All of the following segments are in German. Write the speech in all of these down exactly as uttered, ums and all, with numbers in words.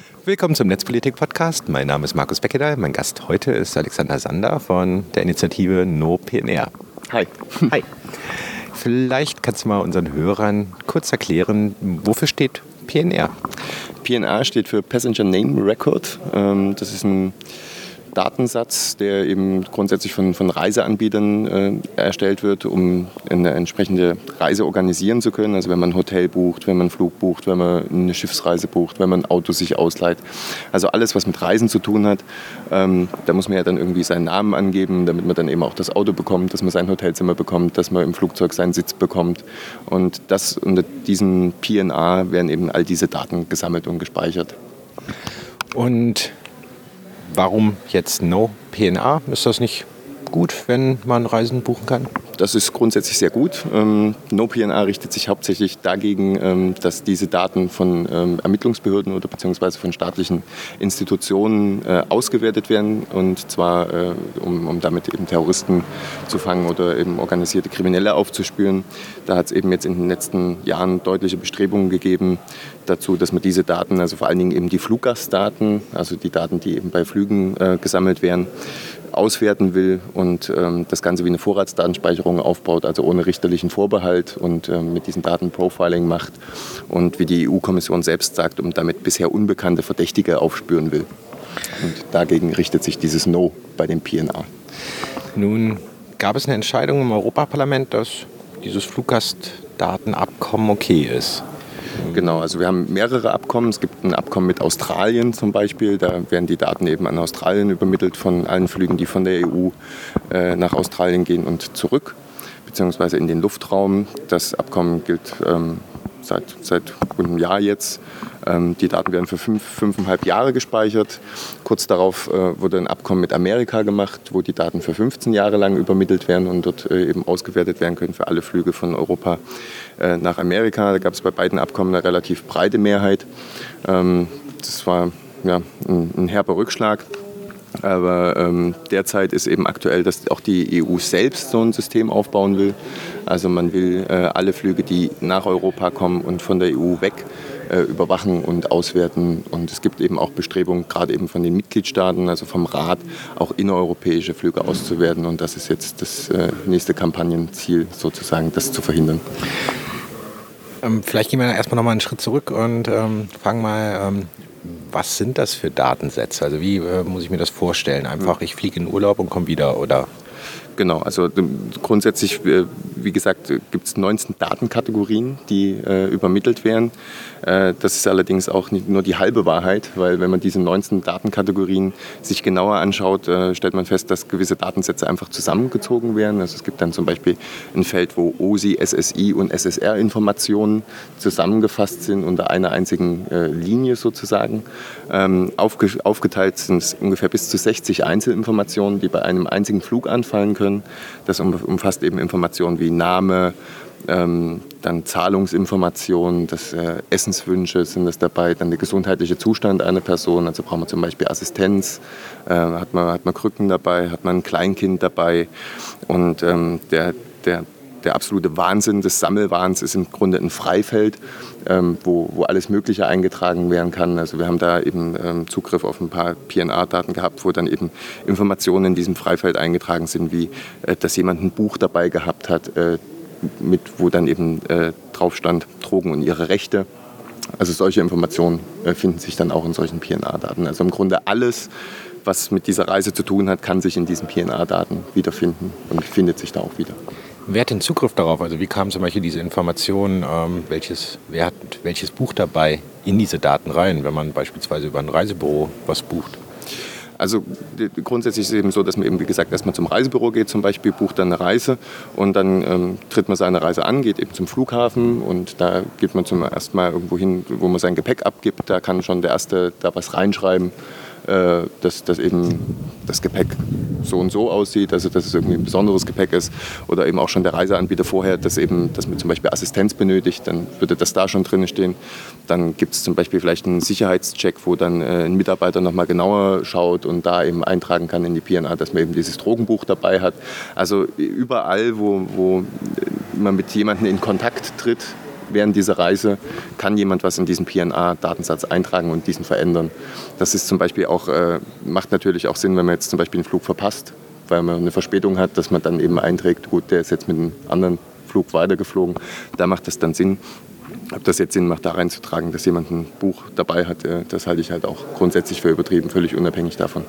Willkommen zum Netzpolitik-Podcast. Mein Name ist Markus Beckedahl. Mein Gast heute ist Alexander Sander von der Initiative No P N R. Hi. Hi. Vielleicht kannst du mal unseren Hörern kurz erklären, wofür steht P N R? P N R steht für Passenger Name Record. Das ist ein Datensatz, der eben grundsätzlich von, von Reiseanbietern äh, erstellt wird, um eine entsprechende Reise organisieren zu können. Also wenn man ein Hotel bucht, wenn man einen Flug bucht, wenn man eine Schiffsreise bucht, wenn man ein Auto sich ausleiht. Also alles, was mit Reisen zu tun hat. Ähm, da muss man ja dann irgendwie seinen Namen angeben, damit man dann eben auch das Auto bekommt, dass man sein Hotelzimmer bekommt, dass man im Flugzeug seinen Sitz bekommt. Und das unter diesem P N R werden eben all diese Daten gesammelt und gespeichert. Und warum jetzt No P N R? Ist das nicht gut, wenn man Reisen buchen kann? Das ist grundsätzlich sehr gut. Ähm, No P N R richtet sich hauptsächlich dagegen, ähm, dass diese Daten von ähm, Ermittlungsbehörden oder beziehungsweise von staatlichen Institutionen äh, ausgewertet werden, und zwar äh, um, um damit eben Terroristen zu fangen oder eben organisierte Kriminelle aufzuspüren. Da hat es eben jetzt in den letzten Jahren deutliche Bestrebungen gegeben dazu, dass man diese Daten, also vor allen Dingen eben die Fluggastdaten, also die Daten, die eben bei Flügen äh, gesammelt werden, auswerten will und ähm, das Ganze wie eine Vorratsdatenspeicherung aufbaut, also ohne richterlichen Vorbehalt, und ähm, mit diesen Daten Profiling macht und, wie die E U-Kommission selbst sagt, um damit bisher unbekannte Verdächtige aufspüren will. Und dagegen richtet sich dieses No bei dem P N R. Nun gab es eine Entscheidung im Europaparlament, dass dieses Fluggastdatenabkommen okay ist. Genau, also wir haben mehrere Abkommen. Es gibt ein Abkommen mit Australien zum Beispiel. Da werden die Daten eben an Australien übermittelt von allen Flügen, die von der E U äh, nach Australien gehen und zurück, beziehungsweise in den Luftraum. Das Abkommen gilt ähm, seit, seit einem Jahr jetzt. Ähm, die Daten werden für fünf, fünfeinhalb Jahre gespeichert. Kurz darauf äh, wurde ein Abkommen mit Amerika gemacht, wo die Daten für fünfzehn Jahre lang übermittelt werden und dort äh, eben ausgewertet werden können für alle Flüge von Europa äh, nach Amerika. Da gab es bei beiden Abkommen eine relativ breite Mehrheit. Ähm, das war ja, ein, ein herber Rückschlag. Aber ähm, derzeit ist eben aktuell, dass auch die E U selbst so ein System aufbauen will. Also man will äh, alle Flüge, die nach Europa kommen und von der E U weg, äh, überwachen und auswerten. Und es gibt eben auch Bestrebungen, gerade eben von den Mitgliedstaaten, also vom Rat, auch innereuropäische Flüge auszuwerten. Und das ist jetzt das äh, nächste Kampagnenziel sozusagen, das zu verhindern. Ähm, vielleicht gehen wir erstmal nochmal einen Schritt zurück und ähm, fangen mal... Ähm Was sind das für Datensätze? Also wie äh, muss ich mir das vorstellen? Einfach, ich fliege in Urlaub und komme wieder, oder? Genau, also grundsätzlich, wie gesagt, gibt es neunzehn Datenkategorien, die äh, übermittelt werden. Äh, das ist allerdings auch nicht nur die halbe Wahrheit, weil wenn man diese neunzehn Datenkategorien sich genauer anschaut, äh, stellt man fest, dass gewisse Datensätze einfach zusammengezogen werden. Also es gibt dann zum Beispiel ein Feld, wo O S I, S S I und S S R-Informationen zusammengefasst sind unter einer einzigen äh, Linie sozusagen. Ähm, aufge- aufgeteilt sind es ungefähr bis zu sechzig Einzelinformationen, die bei einem einzigen Flug anfallen können. Das umfasst eben Informationen wie Name, ähm, dann Zahlungsinformationen, das, äh, Essenswünsche sind das dabei, dann der gesundheitliche Zustand einer Person, also braucht man zum Beispiel Assistenz, äh, hat man, hat man Krücken dabei, hat man ein Kleinkind dabei, und ähm, der, der Der absolute Wahnsinn des Sammelwahns ist im Grunde ein Freifeld, ähm, wo, wo alles Mögliche eingetragen werden kann. Also wir haben da eben ähm, Zugriff auf ein paar P N R-Daten gehabt, wo dann eben Informationen in diesem Freifeld eingetragen sind, wie äh, dass jemand ein Buch dabei gehabt hat, äh, mit, wo dann eben äh, drauf stand, Drogen und ihre Rechte. Also solche Informationen äh, finden sich dann auch in solchen P N R-Daten. Also im Grunde alles, was mit dieser Reise zu tun hat, kann sich in diesen P N R-Daten wiederfinden und findet sich da auch wieder. Wer hat den Zugriff darauf? Also wie kam zum Beispiel diese Information, ähm, welches, wer hat welches Buch dabei in diese Daten rein, wenn man beispielsweise über ein Reisebüro was bucht? Also grundsätzlich ist es eben so, dass man eben, wie gesagt, erstmal zum Reisebüro geht zum Beispiel, bucht dann eine Reise und dann ähm, tritt man seine Reise an, geht eben zum Flughafen, und da geht man zum ersten Mal irgendwo hin, wo man sein Gepäck abgibt. Da kann schon der Erste da was reinschreiben, äh, dass, dass eben das Gepäck so und so aussieht, also dass es irgendwie ein besonderes Gepäck ist, oder eben auch schon der Reiseanbieter vorher, dass, eben, dass man zum Beispiel Assistenz benötigt, dann würde das da schon drin stehen. Dann gibt es zum Beispiel vielleicht einen Sicherheitscheck, wo dann äh, ein Mitarbeiter nochmal genauer schaut und da eben eintragen kann in die P N R, dass man eben dieses Drogenbuch dabei hat. Also überall, wo, wo man mit jemandem in Kontakt tritt, während dieser Reise kann jemand was in diesen P N R-Datensatz eintragen und diesen verändern. Das ist zum Beispiel auch, äh, macht natürlich auch Sinn, wenn man jetzt zum Beispiel einen Flug verpasst, weil man eine Verspätung hat, dass man dann eben einträgt, gut, der ist jetzt mit einem anderen Flug weitergeflogen. Da macht es dann Sinn. Ob das jetzt Sinn macht, da reinzutragen, dass jemand ein Buch dabei hat, das halte ich halt auch grundsätzlich für übertrieben, völlig unabhängig davon,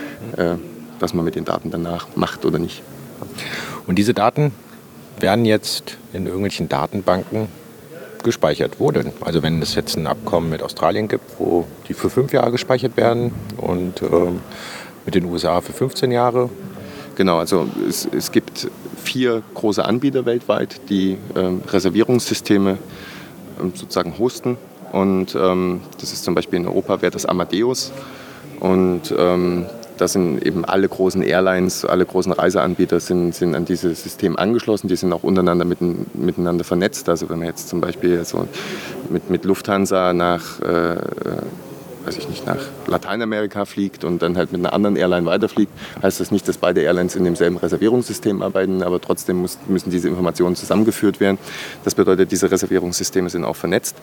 was man mit den Daten danach macht oder nicht. Und diese Daten werden jetzt in irgendwelchen Datenbanken gespeichert. Wo denn? Also wenn es jetzt ein Abkommen mit Australien gibt, wo die für fünf Jahre gespeichert werden und ähm, mit den U S A für fünfzehn Jahre. Genau, also es, es gibt vier große Anbieter weltweit, die ähm, Reservierungssysteme sozusagen hosten. Und ähm, das ist zum Beispiel in Europa wäre das Amadeus. Und ähm, da sind eben alle großen Airlines, alle großen Reiseanbieter sind, sind an dieses System angeschlossen. Die sind auch untereinander mitten, miteinander vernetzt. Also wenn man jetzt zum Beispiel so mit, mit Lufthansa nach, äh, weiß ich nicht, nach Lateinamerika fliegt und dann halt mit einer anderen Airline weiterfliegt, heißt das nicht, dass beide Airlines in demselben Reservierungssystem arbeiten, aber trotzdem muss, müssen diese Informationen zusammengeführt werden. Das bedeutet, diese Reservierungssysteme sind auch vernetzt.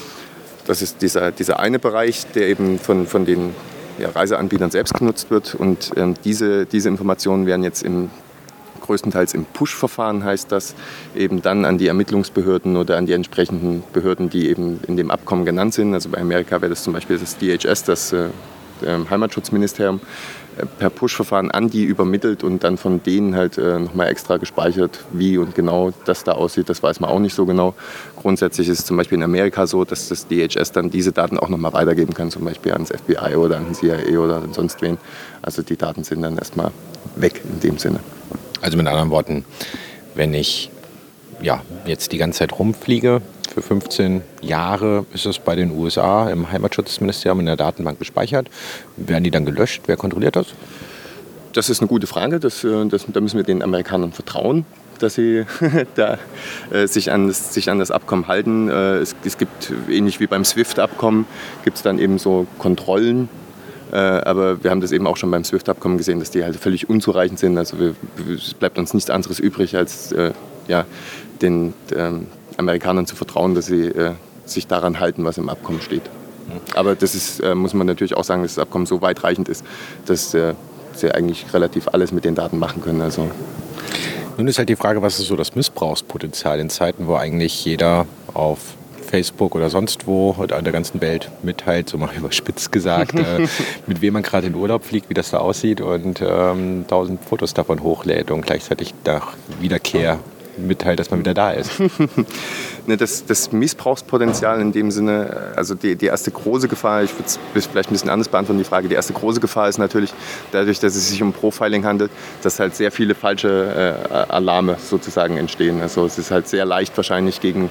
Das ist dieser, dieser eine Bereich, der eben von, von den ja, Reiseanbietern selbst genutzt wird. Und ähm, diese, diese Informationen werden jetzt im größtenteils im Push-Verfahren, heißt das, eben dann an die Ermittlungsbehörden oder an die entsprechenden Behörden, die eben in dem Abkommen genannt sind. Also bei Amerika wäre das zum Beispiel das D H S, das äh, Heimatschutzministerium, äh, per Push-Verfahren an die übermittelt und dann von denen halt äh, nochmal extra gespeichert, wie und genau das da aussieht, das weiß man auch nicht so genau. Grundsätzlich ist es zum Beispiel in Amerika so, dass das D H S dann diese Daten auch nochmal weitergeben kann, zum Beispiel ans F B I oder an den C I A oder an sonst wen. Also die Daten sind dann erstmal weg in dem Sinne. Also mit anderen Worten, wenn ich ja, jetzt die ganze Zeit rumfliege, für fünfzehn Jahre ist es bei den U S A im Heimatschutzministerium in der Datenbank gespeichert. Werden die dann gelöscht? Wer kontrolliert das? Das ist eine gute Frage. Das, das, da müssen wir den Amerikanern vertrauen, dass sie da, äh, sich, an das, sich an das Abkommen halten. Äh, es, es gibt, ähnlich wie beim SWIFT-Abkommen, gibt es dann eben so Kontrollen. Äh, aber wir haben das eben auch schon beim SWIFT-Abkommen gesehen, dass die halt völlig unzureichend sind. Also wir, es bleibt uns nichts anderes übrig, als äh, ja, den ähm, Amerikanern zu vertrauen, dass sie äh, sich daran halten, was im Abkommen steht. Aber das ist, äh, muss man natürlich auch sagen, dass das Abkommen so weitreichend ist, dass äh, sie eigentlich relativ alles mit den Daten machen können. Also Nun ist halt die Frage, was ist so das Missbrauchspotenzial in Zeiten, wo eigentlich jeder auf Facebook oder sonst wo an der ganzen Welt mitteilt, so mal überspitzt gesagt, äh, mit wem man gerade in Urlaub fliegt, wie das da aussieht und ähm, tausend Fotos davon hochlädt und gleichzeitig nach Wiederkehr mitteilt, dass man wieder da ist. Ne, das, das Missbrauchspotenzial in dem Sinne, also die, die erste große Gefahr, ich würde es vielleicht ein bisschen anders beantworten, die Frage, die erste große Gefahr ist natürlich dadurch, dass es sich um Profiling handelt, dass halt sehr viele falsche äh, Alarme sozusagen entstehen. Also es ist halt sehr leicht wahrscheinlich gegen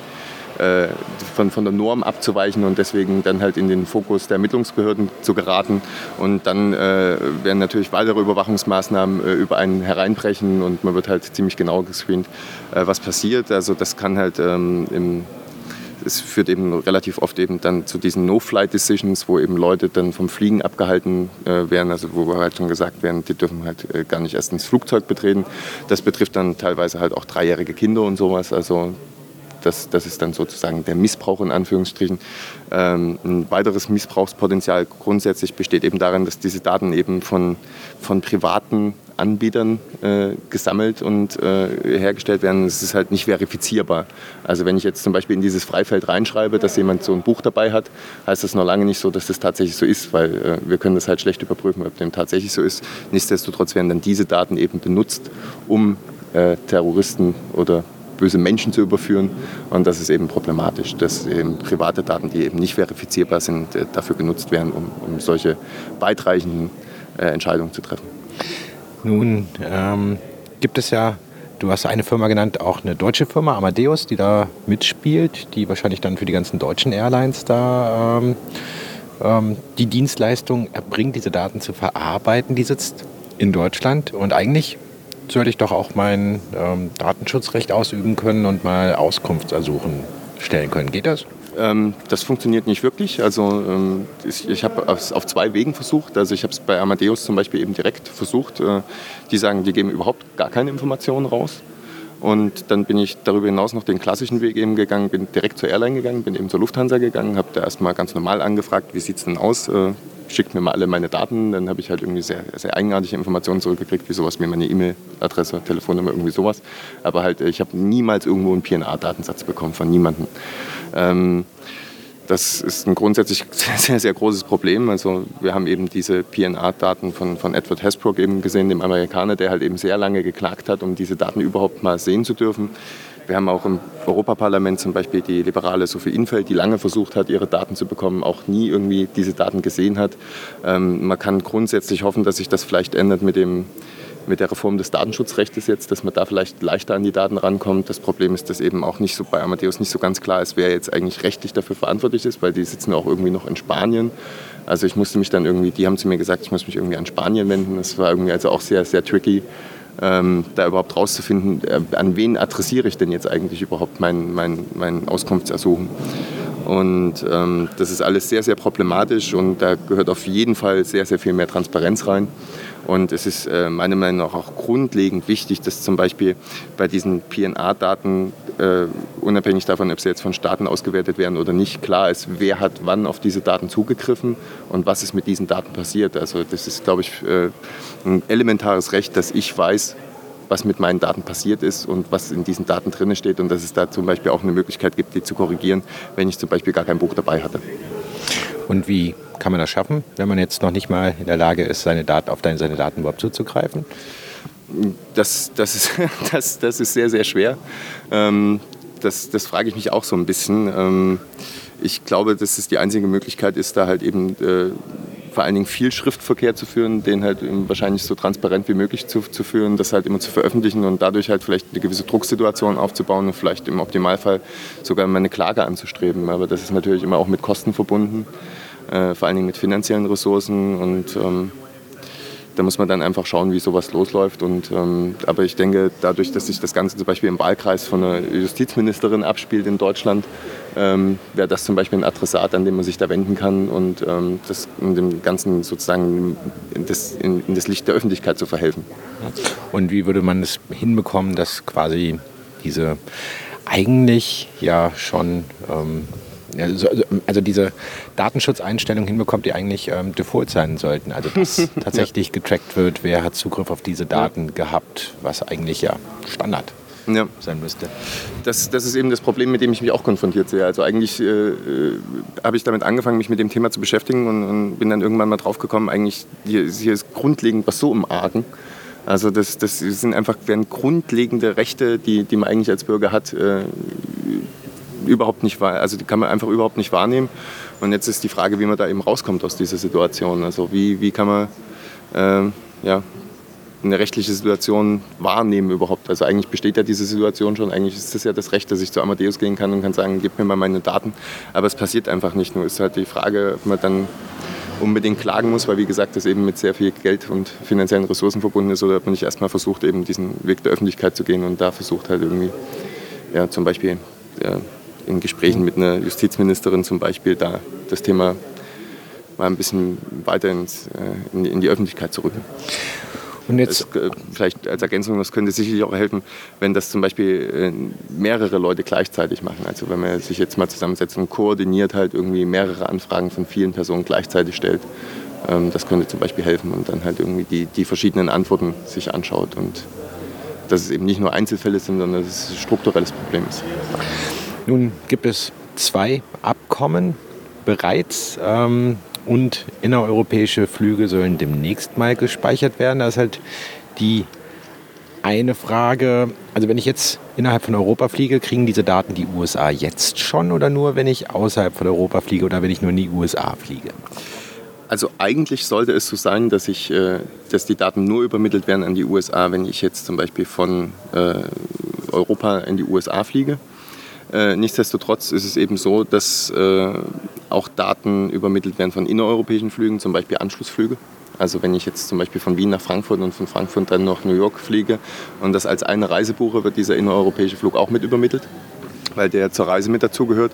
Von, von der Norm abzuweichen und deswegen dann halt in den Fokus der Ermittlungsbehörden zu geraten. Und dann äh, werden natürlich weitere Überwachungsmaßnahmen äh, über einen hereinbrechen und man wird halt ziemlich genau gescreent, äh, was passiert. Also das kann halt ähm, im es führt eben relativ oft eben dann zu diesen No-Flight-Decisions, wo eben Leute dann vom Fliegen abgehalten äh, werden, also wo halt schon gesagt werden, die dürfen halt äh, gar nicht erst ins Flugzeug betreten. Das betrifft dann teilweise halt auch dreijährige Kinder und sowas. Also Das, das ist dann sozusagen der Missbrauch in Anführungsstrichen. Ähm, ein weiteres Missbrauchspotenzial grundsätzlich besteht eben darin, dass diese Daten eben von, von privaten Anbietern äh, gesammelt und äh, hergestellt werden. Es ist halt nicht verifizierbar. Also wenn ich jetzt zum Beispiel in dieses Freifeld reinschreibe, dass jemand so ein Buch dabei hat, heißt das noch lange nicht so, dass das tatsächlich so ist, weil äh, wir können das halt schlecht überprüfen, ob dem tatsächlich so ist. Nichtsdestotrotz werden dann diese Daten eben benutzt, um äh, Terroristen oder böse Menschen zu überführen. Und das ist eben problematisch, dass eben private Daten, die eben nicht verifizierbar sind, dafür genutzt werden, um, um solche weitreichenden äh, Entscheidungen zu treffen. Nun ähm, gibt es ja, du hast eine Firma genannt, auch eine deutsche Firma, Amadeus, die da mitspielt, die wahrscheinlich dann für die ganzen deutschen Airlines da ähm, ähm, die Dienstleistung erbringt, diese Daten zu verarbeiten. Die sitzt in Deutschland und eigentlich sollte ich doch auch mein ähm, Datenschutzrecht ausüben können und mal Auskunftsersuchen stellen können. Geht das? Ähm, das funktioniert nicht wirklich. Also ähm, ich, ich habe es auf zwei Wegen versucht. Also ich habe es bei Amadeus zum Beispiel eben direkt versucht. Äh, die sagen, die geben überhaupt gar keine Informationen raus. Und dann bin ich darüber hinaus noch den klassischen Weg eben gegangen, bin direkt zur Airline gegangen, bin eben zur Lufthansa gegangen, habe da erstmal ganz normal angefragt, wie sieht es denn aus, äh, schickt mir mal alle meine Daten, dann habe ich halt irgendwie sehr, sehr eigenartige Informationen zurückgekriegt, wie sowas wie meine E-Mail-Adresse, Telefonnummer, irgendwie sowas. Aber halt, ich habe niemals irgendwo einen P N R-Datensatz bekommen von niemandem. Ähm, Das ist ein grundsätzlich sehr, sehr großes Problem. Also wir haben eben diese P N R-Daten von, von Edward Hasbrouck eben gesehen, dem Amerikaner, der halt eben sehr lange geklagt hat, um diese Daten überhaupt mal sehen zu dürfen. Wir haben auch im Europaparlament zum Beispiel die liberale Sophie Infeld, die lange versucht hat, ihre Daten zu bekommen, auch nie irgendwie diese Daten gesehen hat. Ähm, man kann grundsätzlich hoffen, dass sich das vielleicht ändert mit dem mit der Reform des Datenschutzrechts jetzt, dass man da vielleicht leichter an die Daten rankommt. Das Problem ist, dass eben auch nicht so bei Amadeus nicht so ganz klar ist, wer jetzt eigentlich rechtlich dafür verantwortlich ist, weil die sitzen auch irgendwie noch in Spanien. Also ich musste mich dann irgendwie, die haben zu mir gesagt, ich muss mich irgendwie an Spanien wenden. Das war irgendwie also auch sehr, sehr tricky, ähm, da überhaupt rauszufinden, äh, an wen adressiere ich denn jetzt eigentlich überhaupt mein, mein, mein Auskunftsersuchen. Und ähm, das ist alles sehr, sehr problematisch und da gehört auf jeden Fall sehr, sehr viel mehr Transparenz rein. Und es ist äh, meiner Meinung nach auch grundlegend wichtig, dass zum Beispiel bei diesen P N R-Daten, äh, unabhängig davon, ob sie jetzt von Staaten ausgewertet werden oder nicht, klar ist, wer hat wann auf diese Daten zugegriffen und was ist mit diesen Daten passiert. Also das ist, glaube ich, äh, ein elementares Recht, dass ich weiß, was mit meinen Daten passiert ist und was in diesen Daten drin steht und dass es da zum Beispiel auch eine Möglichkeit gibt, die zu korrigieren, wenn ich zum Beispiel gar kein Buch dabei hatte. Und wie kann man das schaffen, wenn man jetzt noch nicht mal in der Lage ist, seine Daten, auf deine, seine Daten überhaupt zuzugreifen? Das, das, ist, das, das ist sehr, sehr schwer. Ähm, das, das frage ich mich auch so ein bisschen. Ähm, ich glaube, dass es die einzige Möglichkeit ist, da halt eben äh, vor allen Dingen viel Schriftverkehr zu führen, den halt wahrscheinlich so transparent wie möglich zu, zu führen, das halt immer zu veröffentlichen und dadurch halt vielleicht eine gewisse Drucksituation aufzubauen und vielleicht im Optimalfall sogar mal eine Klage anzustreben. Aber das ist natürlich immer auch mit Kosten verbunden, äh, vor allen Dingen mit finanziellen Ressourcen und ähm, da muss man dann einfach schauen, wie sowas losläuft. Und, ähm, aber ich denke, dadurch, dass sich das Ganze zum Beispiel im Wahlkreis von einer Justizministerin abspielt in Deutschland, ähm, wäre das zum Beispiel ein Adressat, an dem man sich da wenden kann und ähm, das in dem Ganzen sozusagen in das, in, in das Licht der Öffentlichkeit zu verhelfen. Und wie würde man es hinbekommen, dass quasi diese eigentlich ja schon ähm, Also, also diese Datenschutzeinstellungen hinbekommt, die eigentlich ähm, default sein sollten. Also dass tatsächlich ja. getrackt wird, wer hat Zugriff auf diese Daten ja. gehabt, was eigentlich ja Standard ja. sein müsste. Das, das ist eben das Problem, mit dem ich mich auch konfrontiert sehe. Also eigentlich äh, habe ich damit angefangen, mich mit dem Thema zu beschäftigen und, und bin dann irgendwann mal drauf gekommen, eigentlich hier, hier ist grundlegend was so im Argen. Also das, das sind einfach werden grundlegende Rechte, die, die man eigentlich als Bürger hat, äh, überhaupt nicht wahr, also die kann man einfach überhaupt nicht wahrnehmen. Und jetzt ist die Frage, wie man da eben rauskommt aus dieser Situation. Also wie, wie kann man äh, ja, eine rechtliche Situation wahrnehmen überhaupt. Also eigentlich besteht ja diese Situation schon. Eigentlich ist das ja das Recht, dass ich zu Amadeus gehen kann und kann sagen, gib mir mal meine Daten. Aber es passiert einfach nicht. Nur ist halt die Frage, ob man dann unbedingt klagen muss, weil wie gesagt, das eben mit sehr viel Geld und finanziellen Ressourcen verbunden ist, oder ob man nicht erstmal versucht, eben diesen Weg der Öffentlichkeit zu gehen und da versucht halt irgendwie, ja, zum Beispiel ja, in Gesprächen mit einer Justizministerin zum Beispiel da das Thema mal ein bisschen weiter ins, in, in die Öffentlichkeit zu rücken. Und jetzt das, vielleicht als Ergänzung, das könnte sicherlich auch helfen, wenn das zum Beispiel mehrere Leute gleichzeitig machen. Also wenn man sich jetzt mal zusammensetzt und koordiniert halt irgendwie mehrere Anfragen von vielen Personen gleichzeitig stellt. Das könnte zum Beispiel helfen und dann halt irgendwie die, die verschiedenen Antworten sich anschaut und dass es eben nicht nur Einzelfälle sind, sondern dass es ein strukturelles Problem ist. Nun gibt es zwei Abkommen bereits ähm, und innereuropäische Flüge sollen demnächst mal gespeichert werden. Da ist halt die eine Frage, also wenn ich jetzt innerhalb von Europa fliege, kriegen diese Daten die U S A jetzt schon oder nur, wenn ich außerhalb von Europa fliege oder wenn ich nur in die U S A fliege? Also eigentlich sollte es so sein, dass, ich, äh, dass die Daten nur übermittelt werden an die U S A, wenn ich jetzt zum Beispiel von äh, Europa in die U S A fliege. Äh, nichtsdestotrotz ist es eben so, dass äh, auch Daten übermittelt werden von innereuropäischen Flügen, zum Beispiel Anschlussflüge. Also wenn ich jetzt zum Beispiel von Wien nach Frankfurt und von Frankfurt dann nach New York fliege und das als eine Reise buche, wird dieser innereuropäische Flug auch mit übermittelt, weil der zur Reise mit dazugehört.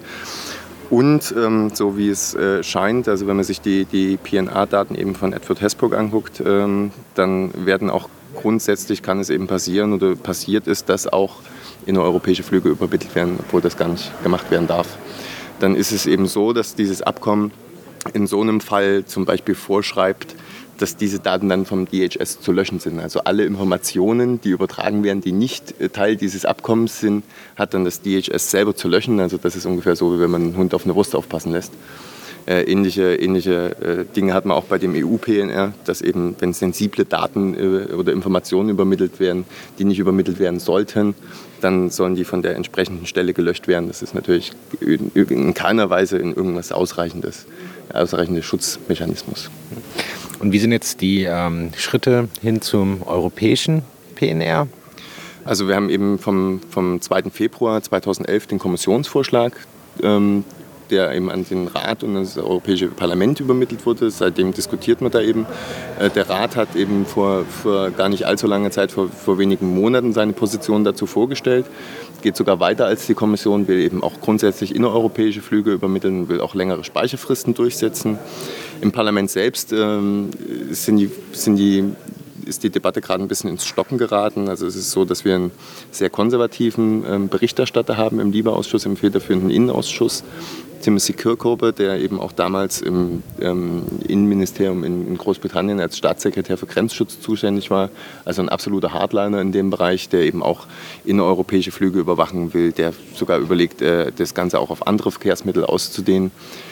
Und ähm, so wie es äh, scheint, also wenn man sich die, die P N R-Daten eben von Edward Hasbrouck anguckt, ähm, dann werden auch grundsätzlich, kann es eben passieren oder passiert ist, dass auch innereuropäische Flüge übermittelt werden, obwohl das gar nicht gemacht werden darf. Dann ist es eben so, dass dieses Abkommen in so einem Fall zum Beispiel vorschreibt, dass diese Daten dann vom D H S zu löschen sind. Also alle Informationen, die übertragen werden, die nicht Teil dieses Abkommens sind, hat dann das D H S selber zu löschen. Also das ist ungefähr so, wie wenn man einen Hund auf eine Wurst aufpassen lässt. Äh, ähnliche ähnliche äh, Dinge hat man auch bei dem E U-P N R, dass eben, wenn sensible Daten äh, oder Informationen übermittelt werden, die nicht übermittelt werden sollten, dann sollen die von der entsprechenden Stelle gelöscht werden. Das ist natürlich in, in keiner Weise in irgendwas ausreichendes, ausreichender Schutzmechanismus. Und wie sind jetzt die ähm, Schritte hin zum europäischen P N R? Also wir haben eben vom, vom zweiten Februar zweitausendelf den Kommissionsvorschlag, ähm, der eben an den Rat und das Europäische Parlament übermittelt wurde. Seitdem diskutiert man da eben. Äh, der Rat hat eben vor, vor gar nicht allzu langer Zeit, vor, vor wenigen Monaten, seine Position dazu vorgestellt. Geht sogar weiter als die Kommission, will eben auch grundsätzlich innereuropäische Flüge übermitteln, will auch längere Speicherfristen durchsetzen. Im Parlament selbst ähm, sind die, sind die, ist die Debatte gerade ein bisschen ins Stocken geraten. Also es ist so, dass wir einen sehr konservativen ähm, Berichterstatter haben im LIBE-Ausschuss, im federführenden Innenausschuss, Timothy Kirkhope, der eben auch damals im ähm, Innenministerium in, in Großbritannien als Staatssekretär für Grenzschutz zuständig war. Also ein absoluter Hardliner in dem Bereich, der eben auch innereuropäische Flüge überwachen will, der sogar überlegt, äh, das Ganze auch auf andere Verkehrsmittel auszudehnen.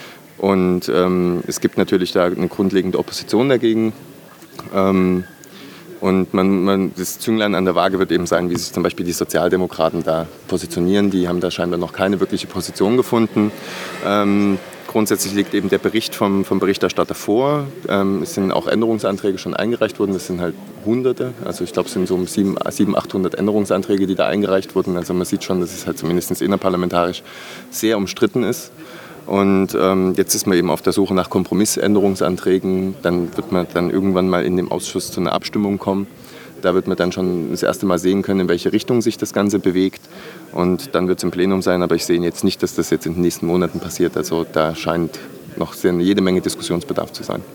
Und ähm, es gibt natürlich da eine grundlegende Opposition dagegen. Ähm, und man, man, das Zünglein an der Waage wird eben sein, wie sich zum Beispiel die Sozialdemokraten da positionieren. Die haben da scheinbar noch keine wirkliche Position gefunden. Ähm, grundsätzlich liegt eben der Bericht vom, vom Berichterstatter vor. Ähm, es sind auch Änderungsanträge schon eingereicht worden. Das sind halt Hunderte. Also ich glaube, es sind so um siebenhundert, achthundert Änderungsanträge, die da eingereicht wurden. Also man sieht schon, dass es halt zumindest innerparlamentarisch sehr umstritten ist. Und ähm, jetzt ist man eben auf der Suche nach Kompromissänderungsanträgen. Dann wird man dann irgendwann mal in dem Ausschuss zu einer Abstimmung kommen. Da wird man dann schon das erste Mal sehen können, in welche Richtung sich das Ganze bewegt. Und dann wird es im Plenum sein. Aber ich sehe jetzt nicht, dass das jetzt in den nächsten Monaten passiert. Also da scheint noch sehr, jede Menge Diskussionsbedarf zu sein.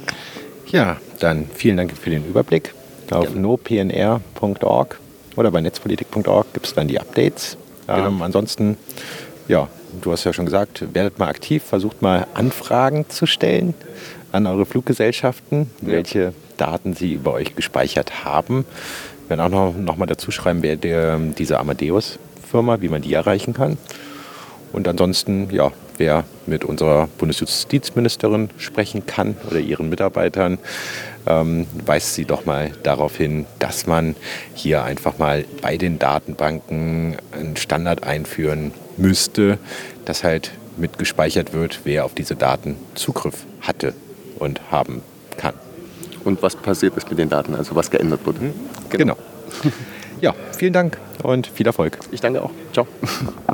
Ja, dann vielen Dank für den Überblick. Auf ja. no p n r punkt org oder bei netzpolitik punkt org gibt es dann die Updates. Genau. Ähm, ansonsten, ja, du hast ja schon gesagt, werdet mal aktiv, versucht mal Anfragen zu stellen an eure Fluggesellschaften, ja. welche Daten sie über euch gespeichert haben. Wir werden auch noch, noch mal dazu schreiben, wer der, diese Amadeus-Firma, wie man die erreichen kann. Und ansonsten, ja, wer mit unserer Bundesjustizministerin sprechen kann oder ihren Mitarbeitern, ähm, weist sie doch mal darauf hin, dass man hier einfach mal bei den Datenbanken einen Standard einführen müsste, dass halt mitgespeichert wird, wer auf diese Daten Zugriff hatte und haben kann. Und was passiert ist mit den Daten, also was geändert wurde. Genau. genau. Ja, vielen Dank und viel Erfolg. Ich danke auch. Ciao.